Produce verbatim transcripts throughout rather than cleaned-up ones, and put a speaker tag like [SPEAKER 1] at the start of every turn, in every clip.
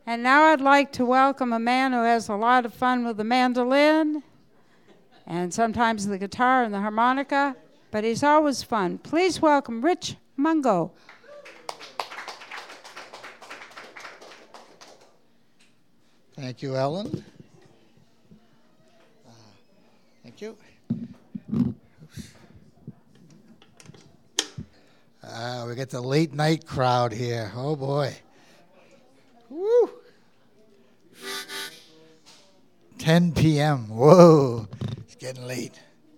[SPEAKER 1] And now I'd like to welcome a man who has a lot of fun with the mandolin and sometimes the guitar and the harmonica, but he's always fun. Please welcome Rich Mungo.
[SPEAKER 2] Thank you, Ellen. Uh, thank you. Uh, we get the late night crowd here. Oh boy. Woo! ten p.m. Whoa, it's getting late.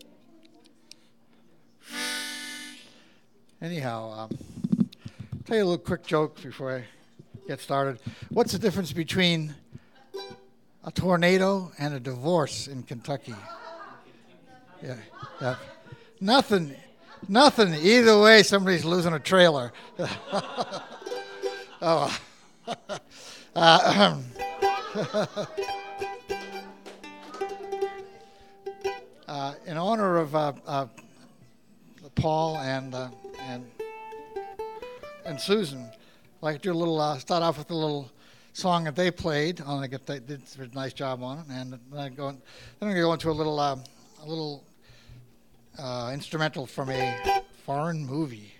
[SPEAKER 2] Anyhow, um, tell you a little quick joke before I get started. What's the difference between a tornado and a divorce in Kentucky? Yeah, yeah. Nothing, nothing. Either way, somebody's losing a trailer. Oh. uh, uh, in honor of uh, uh, Paul and uh, and and Susan, I'd like to do a little. Uh, start off with a little song that they played. On I get they did a nice job on it, and then I go. Then I'm going to go into a little uh, a little uh, instrumental from a foreign movie.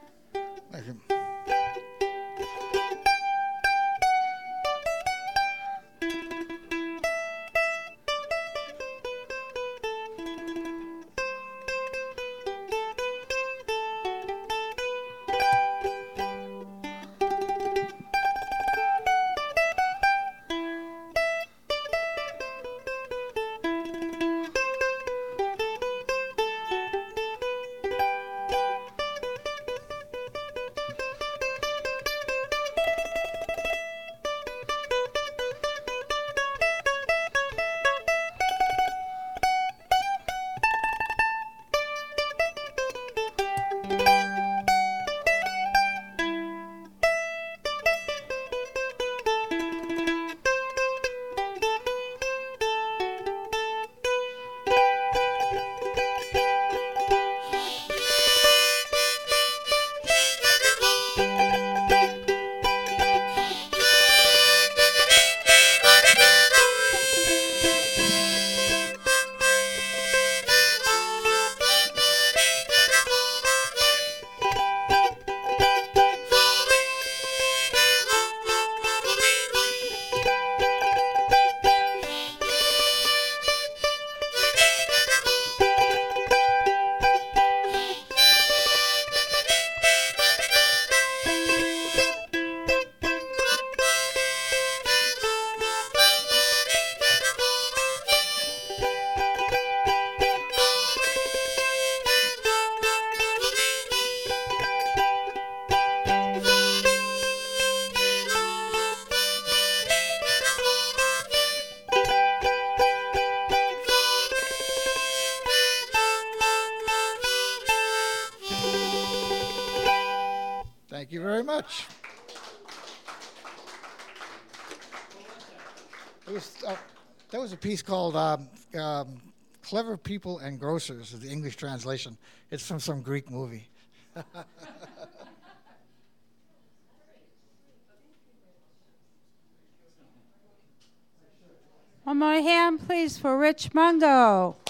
[SPEAKER 2] Thank you very much. It was, uh, that was a piece called um, um, Clever People and Grocers, is the English translation. It's from some Greek movie.
[SPEAKER 1] One more hand, please, for Rich Mungo.